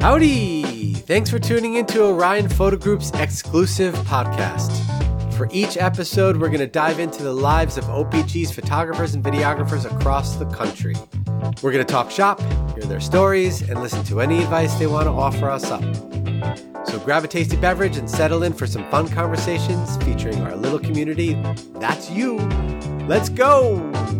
Howdy! Thanks for tuning into Orion Photo Group's exclusive podcast. For each episode, we're going to dive into the lives of OPG's photographers and videographers across the country. We're going to talk shop, hear their stories, and listen to any advice they want to offer us up. So grab a tasty beverage and settle in for some fun conversations featuring our little community. That's you. Let's go!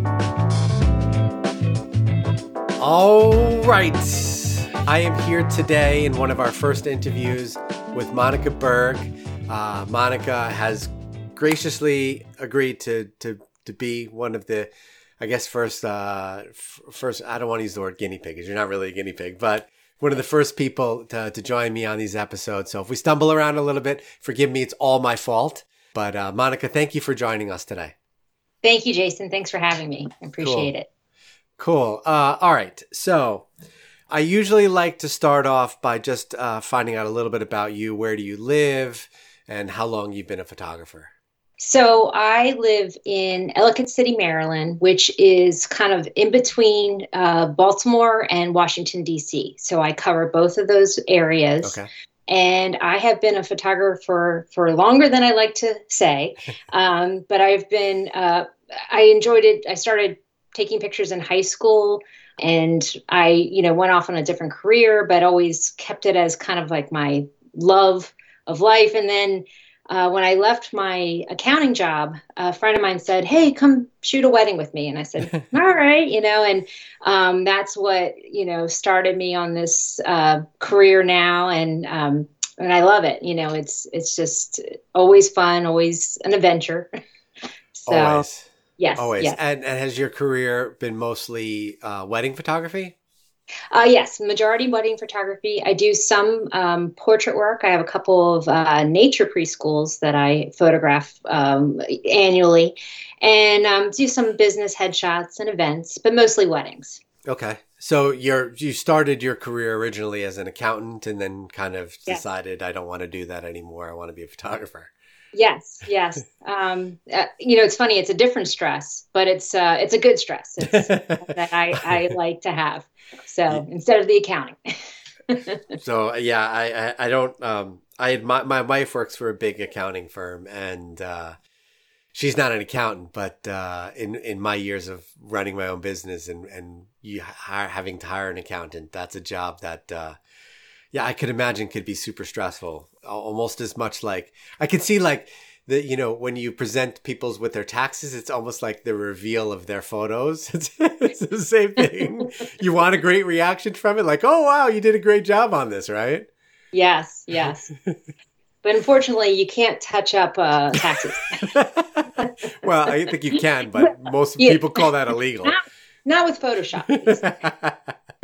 All right. I am here today in one of our first interviews with Monica Berg. Monica has graciously agreed to be one of the, I guess, first, I don't want to use the word guinea pig because you're not really a guinea pig, but one of the first people to join me on these episodes. So if we stumble around a little bit, forgive me, it's all my fault. But Monica, thank you for joining us today. Thank you, Jason. Thanks for having me. I appreciate it. Cool. All right. So I usually like to start off by just finding out a little bit about you. Where do you live and how long you've been a photographer? So I live in Ellicott City, Maryland, which is kind of in between Baltimore and Washington, D.C. So I cover both of those areas. Okay. And I have been a photographer for longer than I like to say. But I've been, I enjoyed it. I started taking pictures in high school and I, went off on a different career, but always kept it as kind of like my love of life. And then when I left my accounting job, a friend of mine said, "Hey, come shoot a wedding with me." And I said, "All right," and that's what, started me on this career now. And I love it. It's just always fun, always an adventure. So, always. Yes. Always. Yes. And has your career been mostly wedding photography? Yes, majority wedding photography. I do some portrait work. I have a couple of nature preschools that I photograph annually, and do some business headshots and events, but mostly weddings. Okay. So you started your career originally as an accountant and then kind of decided, I don't want to do that anymore. I want to be a photographer. Yes. It's funny. It's a different stress, but it's a good stress. It's that I like to have. So instead of the accounting. So yeah, I don't. My wife works for a big accounting firm, and she's not an accountant, but in my years of running my own business and having to hire an accountant, that's a job that. I could imagine could be super stressful, almost as much like I could see like when you present people's with their taxes, it's almost like the reveal of their photos. It's the same thing. You want a great reaction from it. Like, oh, wow, you did a great job on this, right? Yes. But unfortunately, you can't touch up taxes. Well, I think you can, but most people call that illegal. Not with Photoshop.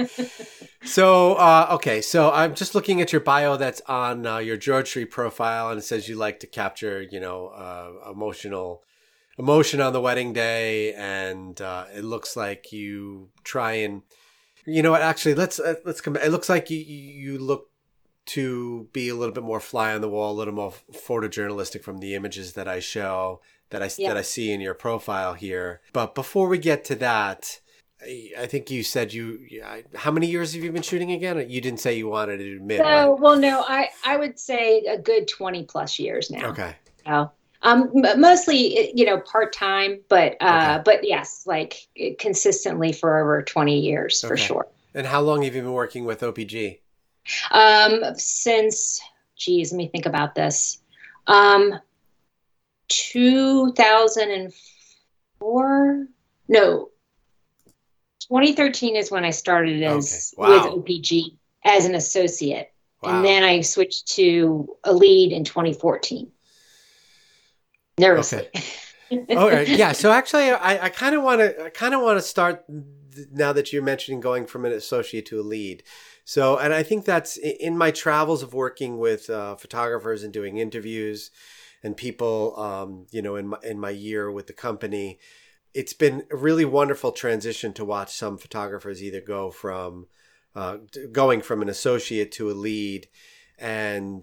So, okay. So I'm just looking at your bio that's on your George Street profile, and it says you like to capture, emotion on the wedding day. And it looks like you try and, actually, let's come back. It looks like you look to be a little bit more fly on the wall, a little more photojournalistic from the images that I show, that I see in your profile here. But before we get to that, I think you said how many years have you been shooting again? You didn't say you wanted to admit. So, well, no, I would say a good 20 plus years now. Okay. Mostly, part-time, but Okay. but yes, like consistently for over 20 years for sure. And how long have you been working with OPG? Since, let me think about this. 2004? No. 2013 is when I started with OPG as an associate. Wow. And then I switched to a lead in 2014. Nervously. Okay. All right. Yeah. So actually, I kind of want to start now that you're mentioning going from an associate to a lead. So, and I think that's in my travels of working with photographers and doing interviews and people, in my year with the company. It's been a really wonderful transition to watch some photographers either go from going from an associate to a lead. And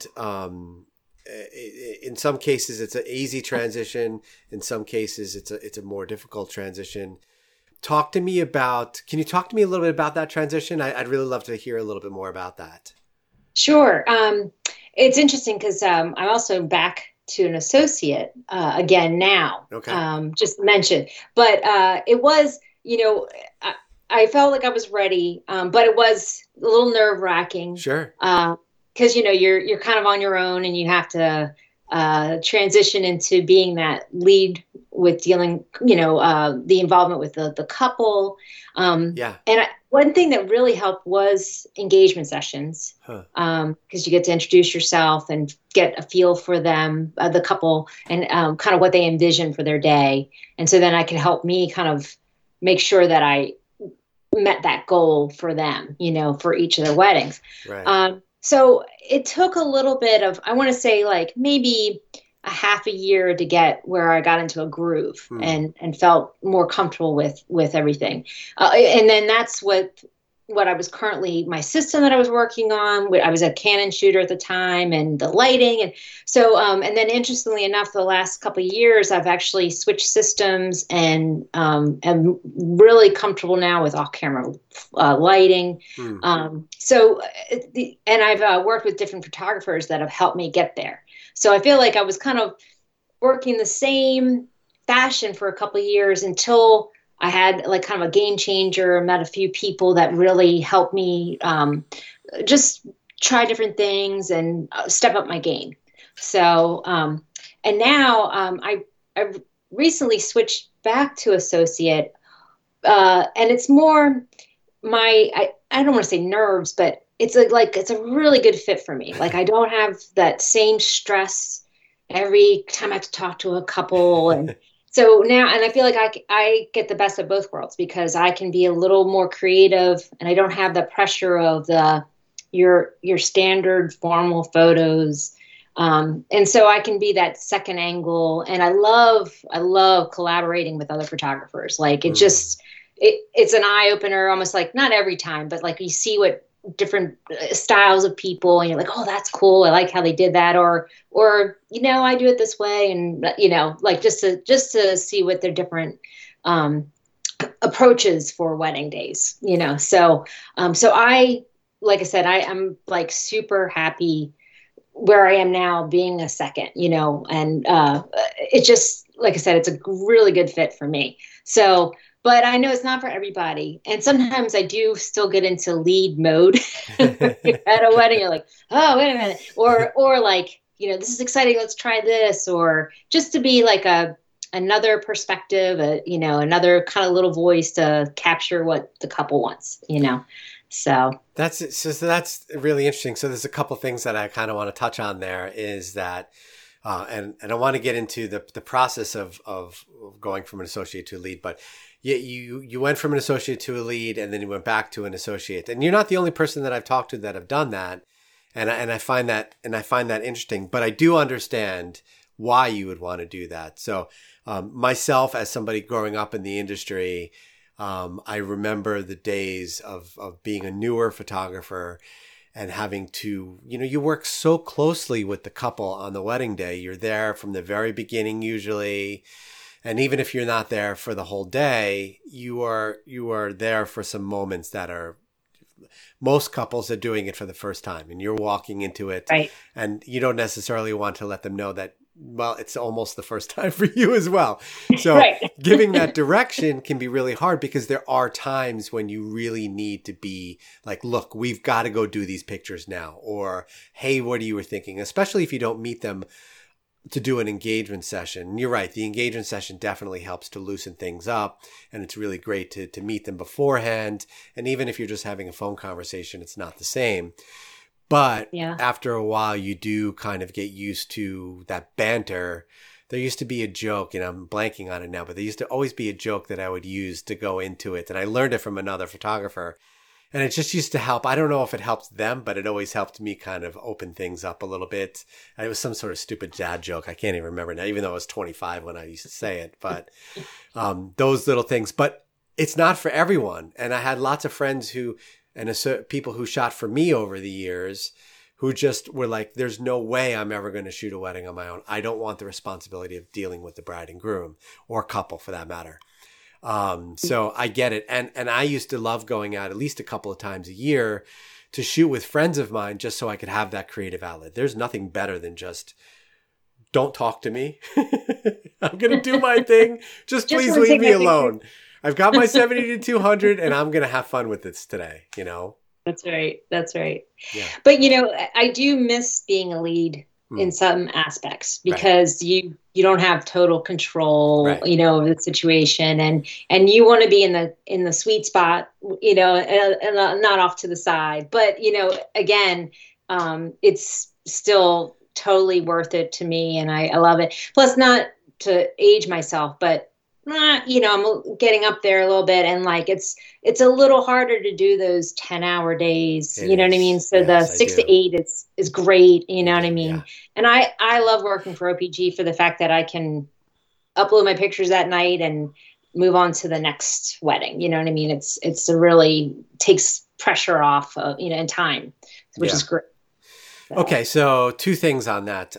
in some cases, it's an easy transition. In some cases, it's a more difficult transition. Can you talk to me a little bit about that transition? I'd really love to hear a little bit more about that. Sure. It's interesting because I'm also back to an associate again now. Okay. Just mentioned, but it was, I felt like I was ready, but it was a little nerve wracking. Sure. Because you're kind of on your own, and you have to transition into being that lead with dealing, the involvement with the couple. Yeah. And one thing that really helped was engagement sessions, because you get to introduce yourself and get a feel for them, the couple, and kind of what they envision for their day. And so then I could help me kind of make sure that I met that goal for them, for each of their weddings. Right. So it took a little bit of, I want to say like maybe a half a year to get where I got into a groove and felt more comfortable with everything. And then that's what I was currently, my system that I was working on. I was a Canon shooter at the time, and the lighting. And so, and then interestingly enough, the last couple of years, I've actually switched systems and am really comfortable now with off-camera lighting. And I've worked with different photographers that have helped me get there. So I feel like I was kind of working the same fashion for a couple of years until I had like kind of a game changer, met a few people that really helped me just try different things and step up my game. So, and now I recently switched back to associate, and it's more I don't want to say nerves, but it's it's a really good fit for me. Like I don't have that same stress every time I have to talk to a couple. And so now, and I feel like I get the best of both worlds, because I can be a little more creative, and I don't have the pressure of your standard formal photos. And so I can be that second angle, and I love collaborating with other photographers. Like it just, it's an eye opener, almost like not every time, but like you see what different styles of people, and you're like, oh, that's cool. I like how they did that. Or, I do it this way. And, like just to see what their different, approaches for wedding days, so I, like I said, I'm like super happy where I am now being a second, and, it just, like I said, it's a really good fit for me. So, but I know it's not for everybody. And sometimes I do still get into lead mode at a wedding. You're like, oh, wait a minute. Or like, this is exciting. Let's try this. Or just to be like another perspective, another kind of little voice to capture what the couple wants, So that's really interesting. So there's a couple things that I kind of want to touch on there is that, and I want to get into the process of going from an associate to a lead, but you went from an associate to a lead, and then you went back to an associate, and you're not the only person that I've talked to that have done that. And I find that interesting, but I do understand why you would want to do that. So, myself, as somebody growing up in the industry, I remember the days of being a newer photographer and having to, you work so closely with the couple on the wedding day. You're there from the very beginning usually. And even if you're not there for the whole day, you are there for some moments that are, most couples are doing it for the first time, and you're walking into it. Right. And you don't necessarily want to let them know that, well, it's almost the first time for you as well. So right. Giving that direction can be really hard, because there are times when you really need to be like, look, we've got to go do these pictures now. Or, hey, what are you thinking? Especially if you don't meet them to do an engagement session. And you're right. The engagement session definitely helps to loosen things up. And it's really great to meet them beforehand. And even if you're just having a phone conversation, it's not the same. But after a while, you do kind of get used to that banter. There used to be a joke, and I'm blanking on it now, but there used to always be a joke that I would use to go into it. And I learned it from another photographer. And it just used to help. I don't know if it helped them, but it always helped me kind of open things up a little bit. And it was some sort of stupid dad joke. I can't even remember now, even though I was 25 when I used to say it. But those little things. But it's not for everyone. And I had lots of friends people who shot for me over the years who just were like, there's no way I'm ever going to shoot a wedding on my own. I don't want the responsibility of dealing with the bride and groom, or couple for that matter. So I get it. And I used to love going out at least a couple of times a year to shoot with friends of mine just so I could have that creative outlet. There's nothing better than just don't talk to me. I'm going to do my thing. Just please leave me alone. I've got my 70 to 200 and I'm going to have fun with this today, you know? That's right. That's right. Yeah. But, you know, I do miss being a lead in some aspects because you don't have total control, you know, of the situation, and you want to be in the sweet spot, you know, and not off to the side. But, you know, again, it's still totally worth it to me, and I love it. Plus, not to age myself, but you know, I'm getting up there a little bit, and like it's a little harder to do those 10-hour days. You know what I mean? So the 6 to 8 is great. You know what I mean? Yeah. And I love working for OPG for the fact that I can upload my pictures that night and move on to the next wedding. You know what I mean? It's a really takes pressure off, you know, and time, which is great. So. Okay, so 2 things on that.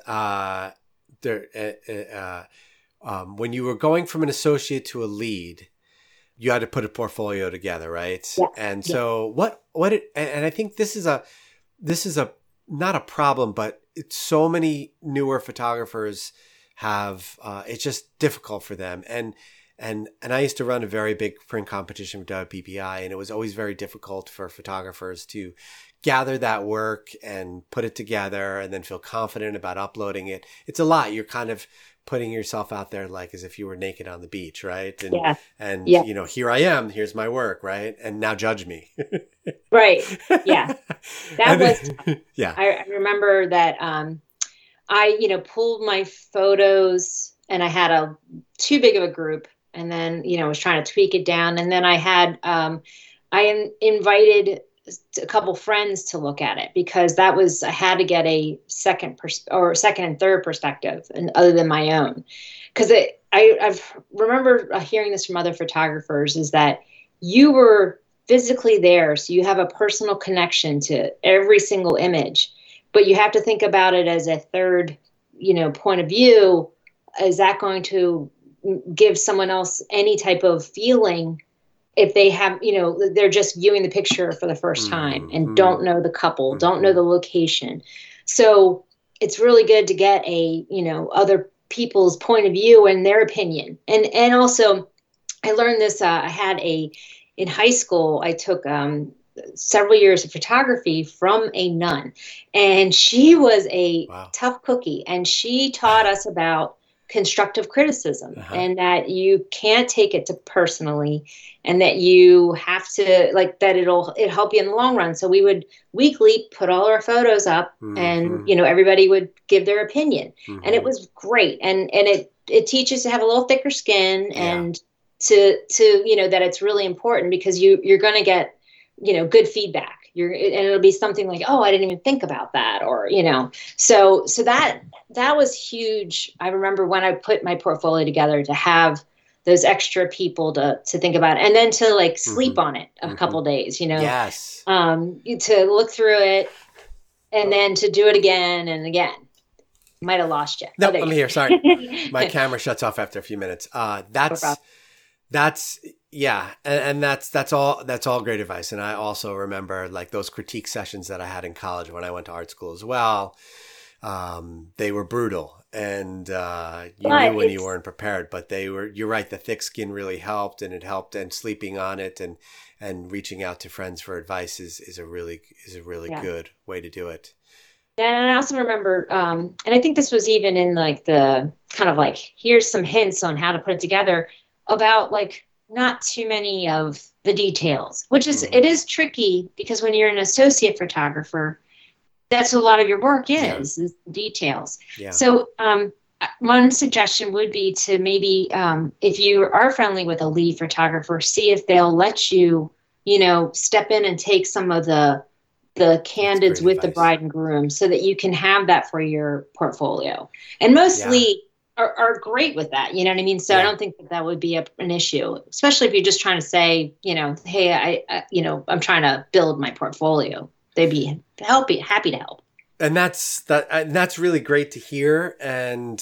When you were going from an associate to a lead, you had to put a portfolio together, right? Yeah. And so and I think this is not a problem, but so many newer photographers have, it's just difficult for them. And I used to run a very big print competition with WPPI, and it was always very difficult for photographers to gather that work and put it together and then feel confident about uploading it. It's a lot. You're kind of putting yourself out there like as if you were naked on the beach, right? And you know, here I am, here's my work, right? And now judge me. Right. Yeah. That was tough. Yeah. I remember that I, you know, pulled my photos, and I had too big of a group, and then, you know, was trying to tweak it down, and then I had I invited a couple friends to look at it, because I had to get a second and third perspective, and other than my own, because I've remember hearing this from other photographers, is that you were physically there, so you have a personal connection to every single image, but you have to think about it as a third, you know, point of view. Is that going to give someone else any type of feeling if they have, you know, they're just viewing the picture for the first time and don't know the couple, don't know the location? So it's really good to get you know, other people's point of view and their opinion. And also I learned this, in high school, I took several years of photography from a nun, and she was a tough cookie, and she taught us about constructive criticism, and that you can't take it to personally, and that you have to, like, that it'll help you in the long run. So we would weekly put all our photos up, and, you know, everybody would give their opinion, and it was great. And it teaches to have a little thicker skin, and to, you know, that it's really important, because you're going to get, you know, good feedback. And it'll be something like, oh, I didn't even think about that, or, you know, so that was huge. I remember when I put my portfolio together, to have those extra people to think about it, and then to like sleep on it a couple days, you know, to look through it, and then to do it again and again. Might have lost you. No, I'm here. Sorry. My camera shuts off after a few minutes. That's all great advice. And I also remember like those critique sessions that I had in college when I went to art school as well. They were brutal, and you knew when you weren't prepared, but you're right. The thick skin really helped, and it helped, and sleeping on it and reaching out to friends for advice is a really good way to do it. And I also remember, and I think this was even in like the kind of like, here's some hints on how to put it together, about like not too many of the details, which is, it is tricky, because when you're an associate photographer, that's a lot of your work is details. Yeah. So one suggestion would be to maybe, if you are friendly with a lead photographer, see if they'll let you, you know, step in and take some of the candids with the bride and groom, so that you can have that for your portfolio. And most leads are great with that. You know what I mean? So I don't think that would be an issue, especially if you're just trying to say, you know, hey, I you know, I'm trying to build my portfolio. They'd be happy to help. And that's really great to hear. And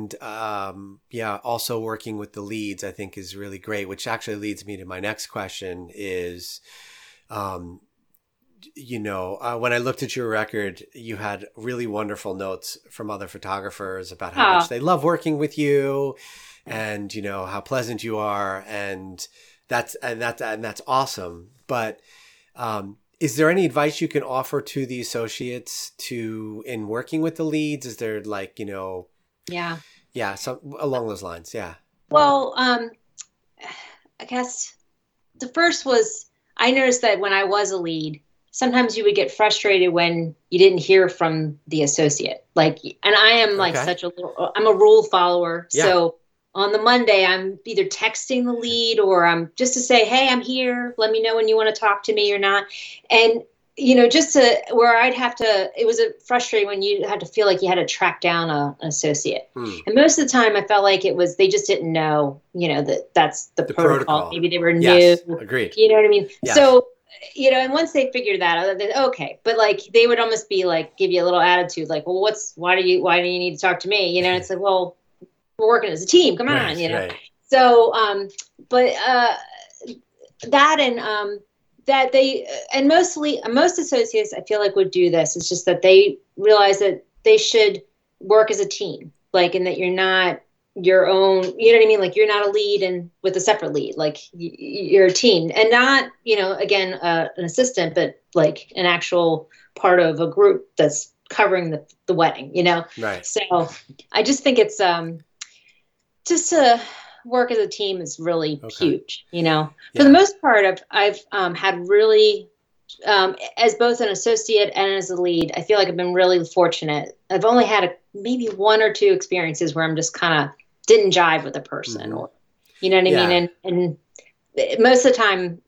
also working with the leads, I think, is really great, which actually leads me to my next question is, when I looked at your record, you had really wonderful notes from other photographers about how much they love working with you, and how pleasant you are, and that's awesome. But is there any advice you can offer to the associates in working with the leads? Is there some along those lines? Yeah. Well, I guess the first was, I noticed that when I was a lead, sometimes you would get frustrated when you didn't hear from the associate. And I am I'm a rule follower. Yeah. So on the Monday, I'm either texting the lead or I'm just to say, hey, I'm here. Let me know when you want to talk to me or not. And, just where it was frustrating when you had to feel like you had to track down an associate. And most of the time I felt like they just didn't know, that's the protocol. Maybe they were new. Yes, agreed. You know what I mean? Yes. So, and once they figured that out, then okay. But they would almost be give you a little attitude, well, why do you need to talk to me? It's well, we're working as a team. Come on, Right. So, but that and that most associates, I feel would do this. It's just that they realize that they should work as a team, and that you're not your own, you know what I mean? You're not a lead and with a separate lead, you're a team, and not, again, an assistant, but an actual part of a group that's covering the wedding, Right. So I just think it's, just to work as a team is really huge, For the most part, I've had really, as both an associate and as a lead, I feel like I've been really fortunate. I've only had maybe one or two experiences where I'm just kind of didn't jive with a person, or, you know what I mean? And most of the time,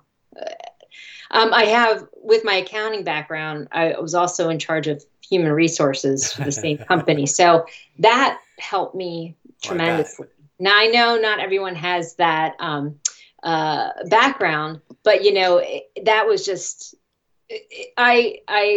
I have, with my accounting background, I was also in charge of human resources for the same company. So that helped me tremendously. Now, I know not everyone has that background, but that was just, I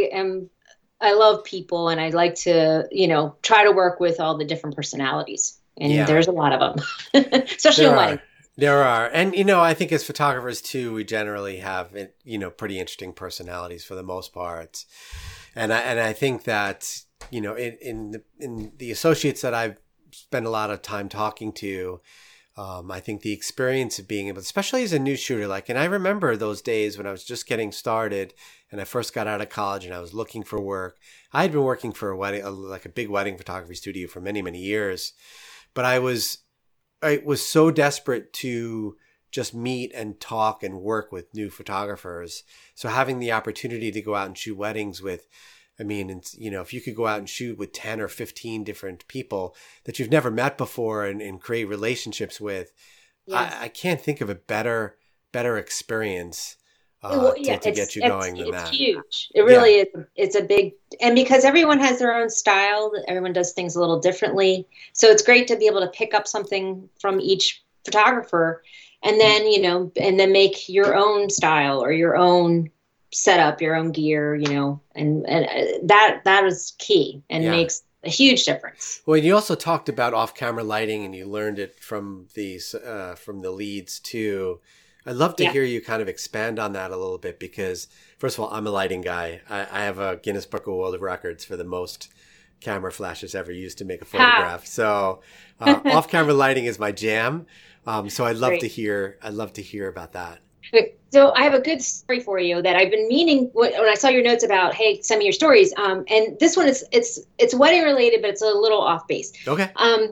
love people, and I like to, try to work with all the different personalities, and there's a lot of them, especially in weddings. There are. And, I think as photographers too, we generally have, pretty interesting personalities for the most part. And I think that, in the associates that I've spent a lot of time talking to, I think the experience of being able, especially as a new shooter, and I remember those days when I was just getting started and I first got out of college and I was looking for work. I had been working for a wedding, a big wedding photography studio for many, many years, but I was so desperate to just meet and talk and work with new photographers. So having the opportunity to go out and shoot weddings with, if you could go out and shoot with 10 or 15 different people that you've never met before and create relationships with, I can't think of a better experience to get you going than that. It's huge. It really is. It's a big, and because everyone has their own style, everyone does things a little differently. So it's great to be able to pick up something from each photographer and then, and then make your own style or your own setup, your own gear, and that is key and makes a huge difference. Well, you also talked about off-camera lighting, and you learned it from from the leads too. I'd love to hear you kind of expand on that a little bit, because first of all, I'm a lighting guy. I have a Guinness Book of World Records for the most camera flashes ever used to make a photograph. So off-camera lighting is my jam. So I'd love to hear about that. So I have a good story for you that I've been meaning when I saw your notes about, hey, send me your stories. And this one it's wedding related, but it's a little off base. Okay.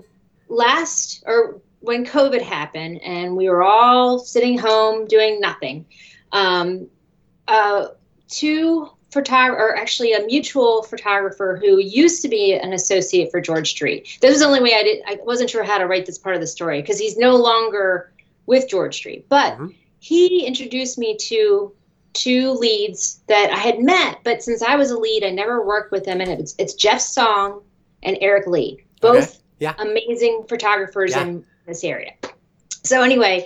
When COVID happened and we were all sitting home doing nothing, actually a mutual photographer who used to be an associate for George Street. This was the only way I wasn't sure how to write this part of the story because he's no longer with George Street, but he introduced me to two leads that I had met, but since I was a lead, I never worked with them. And it's Jeff Song and Eric Lee, both amazing photographers in this area. So anyway,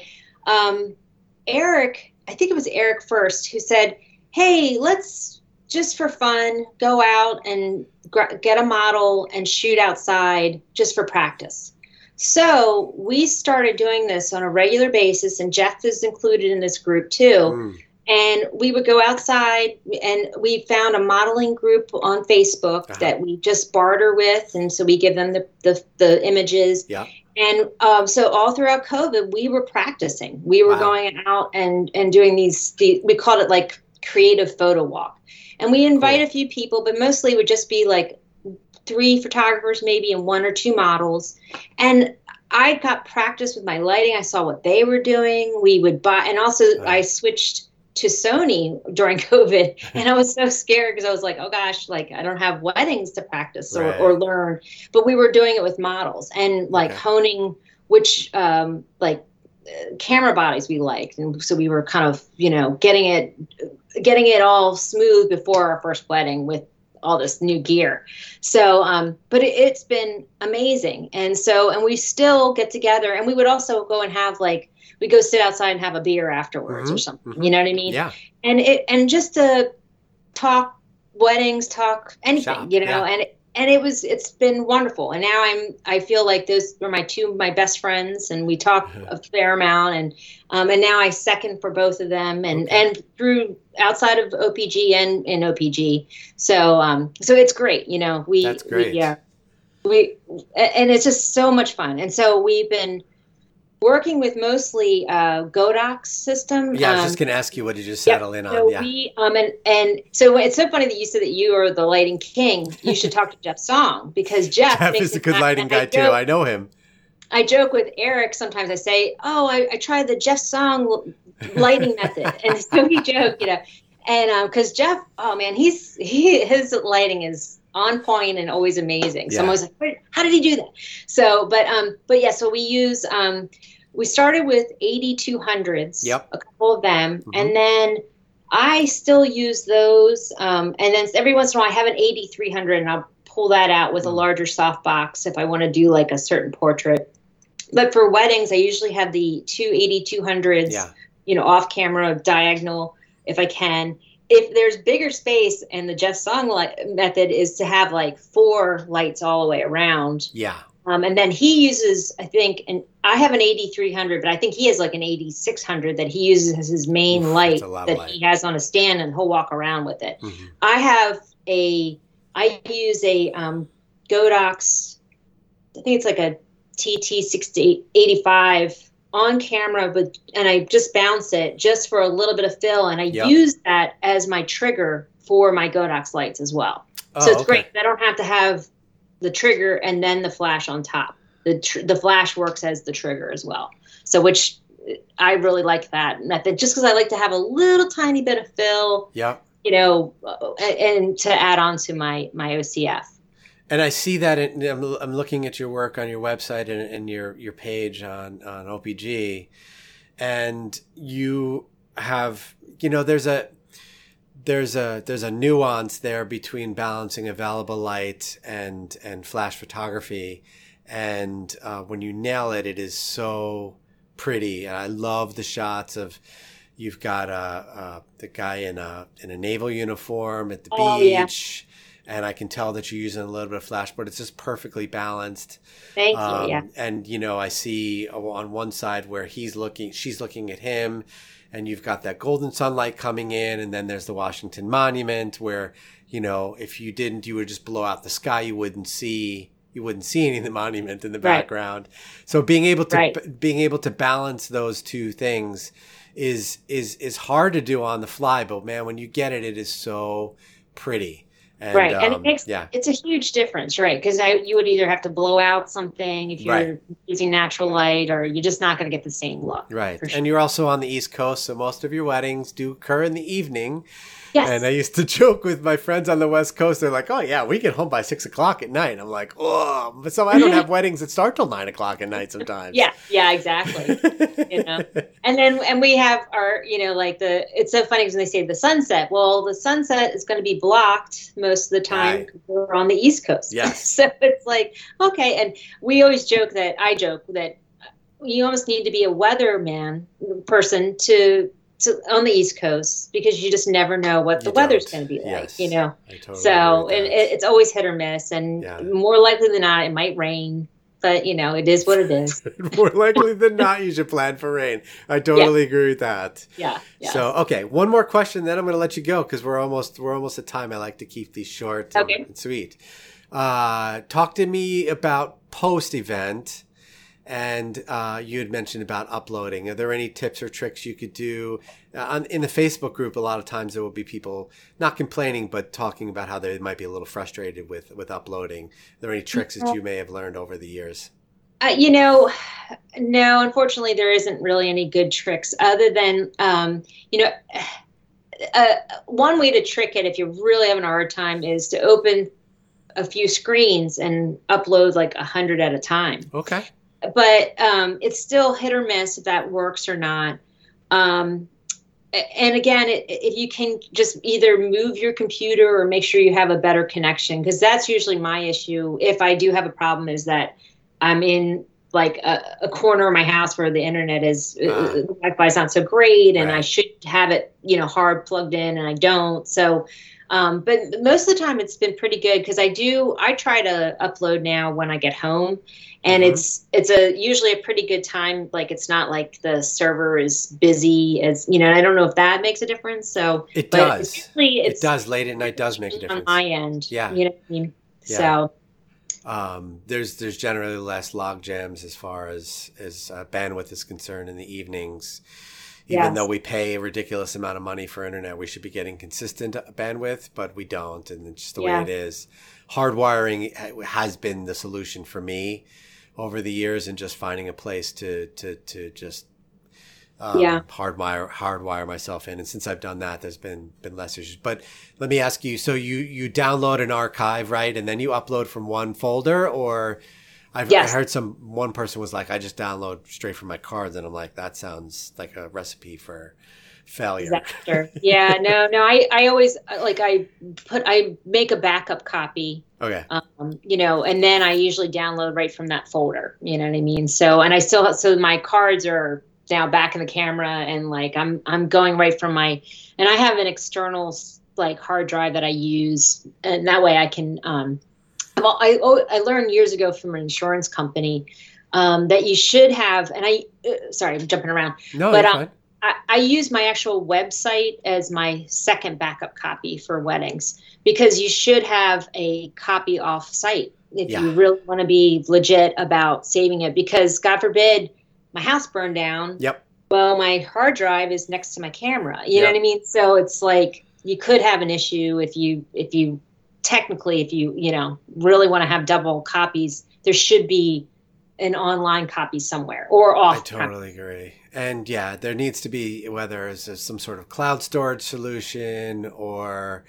Eric, I think it was Eric first, who said, hey, let's just for fun, go out and get a model and shoot outside just for practice. So we started doing this on a regular basis, and Jeff is included in this group too. And we would go outside, and we found a modeling group on Facebook that we just barter with. And so we give them the images. Yeah. And so all throughout COVID, we were practicing. We were going out and doing these, we called it like creative photo walk. And we invite a few people, but mostly it would just be like 3 photographers maybe and 1 or 2 models. And I got practice with my lighting. I saw what they were doing. We would buy, and also I switched to Sony during COVID, and I was so scared because I was like, oh gosh, like I don't have weddings to practice or learn. But we were doing it with models and like honing which camera bodies we liked, and so we were kind of getting it all smooth before our first wedding with all this new gear. So, but it's been amazing, and we still get together, and we would also go and have we go sit outside and have a beer afterwards or something. You know what I mean? Yeah. And just to talk weddings, talk anything, Shop, and it's been wonderful. And now I feel like those are my best friends, and we talk a fair amount, and now I second for both of them, and through outside of OPG and in OPG. So it's great. That's great. And it's just so much fun. And so we've been working with mostly Godox system. Yeah, I was just going to ask you, what did you settle in on? So and so it's so funny that you said that you are the lighting king. You should talk to Jeff Song, because Jeff is a good lighting guy too. I know him. I joke with Eric sometimes. I say, I tried the Jeff Song lighting method, and so we joke, and because Jeff, oh man, his lighting is on point and always amazing. So I'm always like, wait, how did he do that? So, but yeah, so we use, we started with 8200s, a couple of them. And then I still use those. And then every once in a while I have an 8300 and I'll pull that out with a larger softbox if I want to do like a certain portrait. But for weddings, I usually have the 2 8200s, off camera, diagonal, if I can. If there's bigger space, and the Jeff Song method is to have 4 lights all the way around. Yeah. And then he uses, I think, and I have an 8300, but I think he has an 8600 that he uses as his main light that he has on a stand, and he'll walk around with it. I use a Godox, I think it's like a TT6085 on camera, and I just bounce it just for a little bit of fill, and I use that as my trigger for my Godox lights as well. So it's great. I don't have to have the trigger and then the flash on top. The flash works as the trigger as well. So which I really like that method, just because I like to have a little tiny bit of fill. Yeah. And to add on to my OCF. And I see that I'm looking at your work on your website and your page on OPG, and you have, there's a nuance there between balancing available light and flash photography, and when you nail it, it is so pretty. And I love the shots of, you've got the guy in a naval uniform at the beach. Yeah. And I can tell that you're using a little bit of flash, but it's just perfectly balanced. Thank you. Yeah. And I see on one side where she's looking at him, and you've got that golden sunlight coming in, and then there's the Washington Monument where, if you didn't, you would just blow out the sky. You wouldn't see any of the monument in the background. So being able to balance those two things is hard to do on the fly, but man, when you get it, it is so pretty. And, and it makes it's a huge difference, right? Because you would either have to blow out something if you're using natural light, or you're just not going to get the same look. Right. Sure. And you're also on the East Coast, so most of your weddings do occur in the evening. Yes. And I used to joke with my friends on the West Coast. They're like, "Oh yeah, we get home by 6 o'clock at night." I'm like, "Oh," so I don't have weddings that start till 9 o'clock at night sometimes. Yeah, exactly. And we have our, it's so funny because when they say the sunset, well, the sunset is going to be blocked most of the time because we're on the East Coast. Yes. So it's like, okay, and we always joke that you almost need to be a weatherman person to on the East Coast, because you just never know what the weather's going to be like, I totally so it's always hit or miss, and more likely than not, it might rain. but it is what it is. More likely than not, you should plan for rain. I totally agree with that. Yeah. Yes. So, okay, one more question, then I'm going to let you go because we're almost at time. I like to keep these short and sweet. Talk to me about post-event. And you had mentioned about uploading. Are there any tips or tricks you could do? In the Facebook group, a lot of times there will be people not complaining, but talking about how they might be a little frustrated with uploading. Are there any tricks that you may have learned over the years? No, unfortunately, there isn't really any good tricks other than, one way to trick it if you're really having a hard time is to open a few screens and upload like 100 at a time. Okay. But it's still hit or miss if that works or not. And again, if you can just either move your computer or make sure you have a better connection, because that's usually my issue. If I do have a problem, is that I'm in like a corner of my house where the internet is, the Wi-Fi is not so great, and I should have it, hard plugged in, and I don't. So, but most of the time it's been pretty good because I try to upload now when I get home. And it's usually a pretty good time. Like, it's not like the server is busy as, I don't know if that makes a difference. So it does. It does. Late at night does make a difference. On my end. Yeah. You know what I mean? Yeah. So. There's generally less log jams as far as bandwidth is concerned in the evenings. Even though we pay a ridiculous amount of money for internet, we should be getting consistent bandwidth, but we don't. And it's just the way it is. Hardwiring has been the solution for me over the years, and just finding a place to just hardwire myself in. And since I've done that, there's been less issues. But let me ask you, so you download an archive, right? And then you upload from one folder, or I heard one person was like, I just download straight from my cards, and I'm like, that sounds like a recipe for failure. Disaster. Yeah, no. I always I make a backup copy. Okay. And then I usually download right from that folder. You know what I mean? So, and I still so my cards are now back in the camera, and like I'm going right from and I have an external like hard drive that I use, and that way I can. I learned years ago from an insurance company that you should have, and sorry, I'm jumping around. No, you're fine. I use my actual website as my second backup copy for weddings, because you should have a copy off site if you really want to be legit about saving it, because God forbid my house burned down. Yep. Well, my hard drive is next to my camera. You know what I mean? So it's like you could have an issue if you technically, if you really want to have double copies, there should be an online copy somewhere or off. I totally agree. And there needs to be, whether it's some sort of cloud storage solution or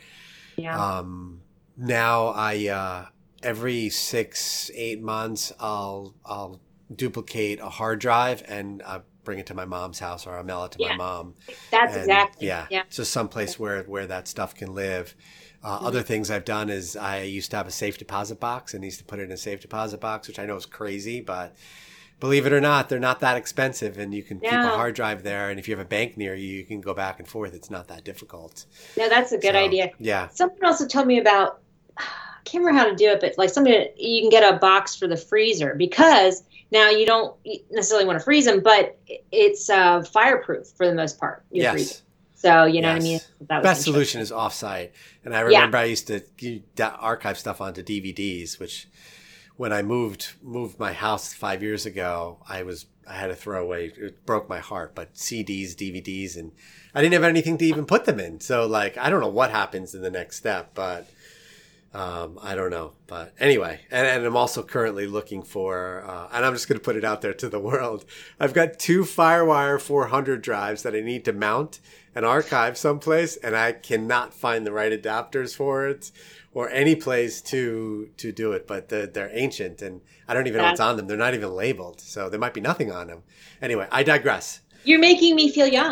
now every 6-8 months I'll duplicate a hard drive and bring it to my mom's house, or I'll mail it to my mom. That's exactly. So someplace where that stuff can live. Other things I've done is I used to have a safe deposit box and used to put it in a safe deposit box, which I know is crazy, but believe it or not, they're not that expensive, and you can keep a hard drive there. And if you have a bank near you, you can go back and forth. It's not that difficult. No, that's a good idea. Yeah. Someone also told me about, I can't remember how to do it, but like you can get a box for the freezer, because now you don't necessarily want to freeze them, but it's fireproof for the most part. Your freezer. So, you know what I mean? That best solution is offsite. And I remember I used to archive stuff onto DVDs, which when I moved my house 5 years ago, I had to throw away. It broke my heart, but CDs, DVDs, and I didn't have anything to even put them in. So like, I don't know what happens in the next step, but I don't know. But anyway, and I'm also currently looking for, and I'm just going to put it out there to the world. I've got 2 FireWire 400 drives that I need to mount and archive someplace, and I cannot find the right adapters for it or any place to do it. But they're ancient, and I don't even know what's on them. They're not even labeled, so there might be nothing on them. Anyway, I digress. You're making me feel young.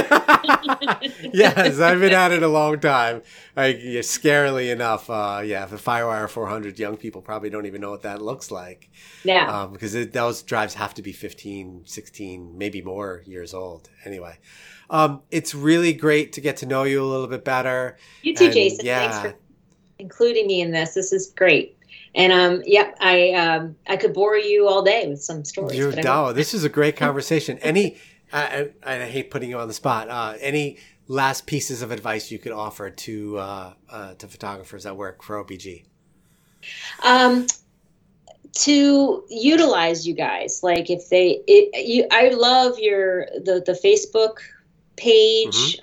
Yes, I've been at it a long time. Scarily enough, the FireWire 400, young people probably don't even know what that looks like. Yeah. Because those drives have to be 15, 16, maybe more years old. Anyway, it's really great to get to know you a little bit better. You too, Jason. Thanks for including me in this. This is great. And yeah, I could bore you all day with some stories. This is a great conversation. I hate putting you on the spot. Any last pieces of advice you could offer to photographers that work for OPG? To utilize you guys, like if I love the Facebook page.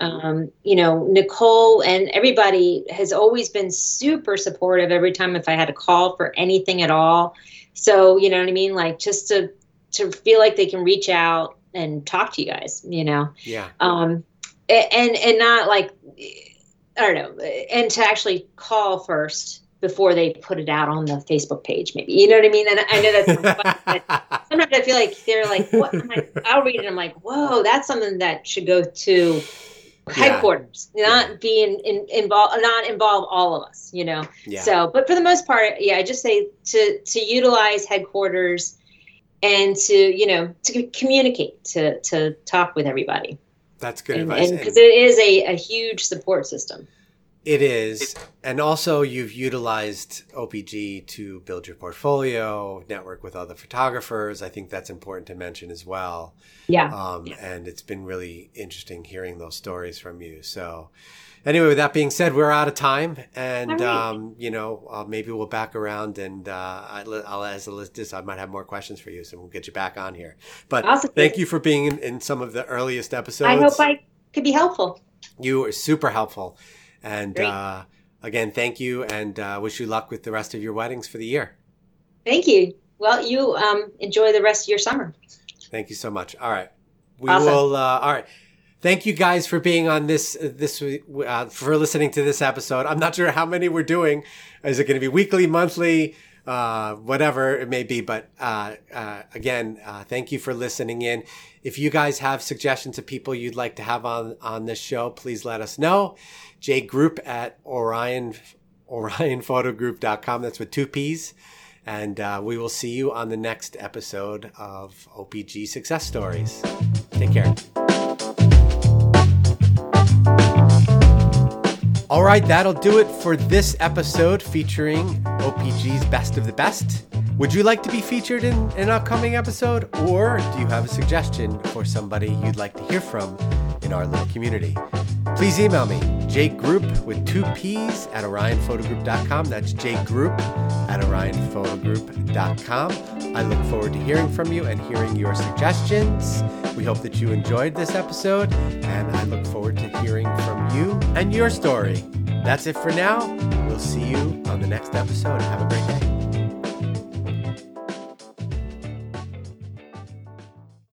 Nicole and everybody has always been super supportive every time if I had to call for anything at all. So, you know what I mean? Like just to feel like they can reach out and talk to you guys, Yeah. And not like, I don't know, and to actually call first before they put it out on the Facebook page, maybe, you know what I mean? And I know that's fun, but sometimes I feel like they're like, what? I'll read it and I'm like, whoa, that's something that should go to headquarters, not be involved, not involve all of us, Yeah. So, but for the most part, I just say to utilize headquarters and to communicate, to talk with everybody. That's good advice. Because it is a huge support system. It is. And also you've utilized OPG to build your portfolio, network with other photographers. I think that's important to mention as well. Yeah. And it's been really interesting hearing those stories from you. So anyway, with that being said, we're out of time and, right. Maybe we'll back around and, I'll as a list, I might have more questions for you. So we'll get you back on here, but awesome. Thank you for being in some of the earliest episodes. I hope I could be helpful. You were super helpful. And again, thank you and wish you luck with the rest of your weddings for the year. Thank you. Well, you enjoy the rest of your summer. Thank you so much. All right. Awesome. All right. Thank you guys for being on this for listening to this episode. I'm not sure how many we're doing. Is it going to be weekly, monthly, whatever it may be? But again, thank you for listening in. If you guys have suggestions of people you'd like to have on this show, please let us know. jgroup at orionphotogroup.com. That's with 2 P's. And we will see you on the next episode of OPG Success Stories. Take care. All right, that'll do it for this episode featuring OPG's Best of the Best. Would you like to be featured in an upcoming episode? Or do you have a suggestion for somebody you'd like to hear from in our little community? Please email me, jgroup with 2 P's at orionphotogroup.com. That's jgroup at orionphotogroup.com. I look forward to hearing from you and hearing your suggestions. We hope that you enjoyed this episode, and I look forward to hearing from you and your story. That's it for now. We'll see you on the next episode. Have a great day.